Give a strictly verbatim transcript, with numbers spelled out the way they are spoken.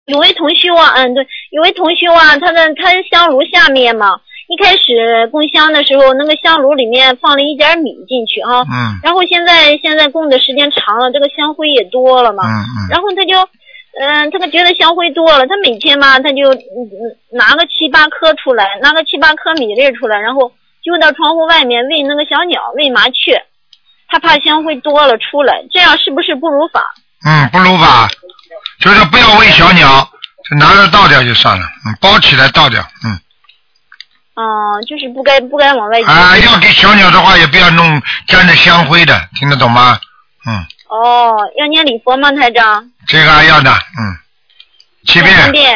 有位同修啊，嗯对，有位同修啊，他的他的香炉下面嘛，一开始供香的时候，那个香炉里面放了一点米进去啊， 嗯， 然后现在现在供的时间长了，这个香灰也多了嘛， 嗯嗯， 然后他就嗯、呃，他觉得香灰多了，他每天嘛，他就嗯拿个七八颗出来，拿个七八颗米粒出来，然后丢到窗户外面喂那个小鸟，喂麻雀，他怕香灰多了出来，这样是不是不如法？ 嗯，不如法，就是不要喂小鸟，就拿着倒掉就算了，嗯，包起来倒掉，嗯。 哦、呃，就是不该不该往外丢。 啊，要给小鸟的话，也不要弄沾着香灰的，听得懂吗？嗯。 哦，要念礼佛吗，台长？ 这个要的，嗯，七遍。 三遍。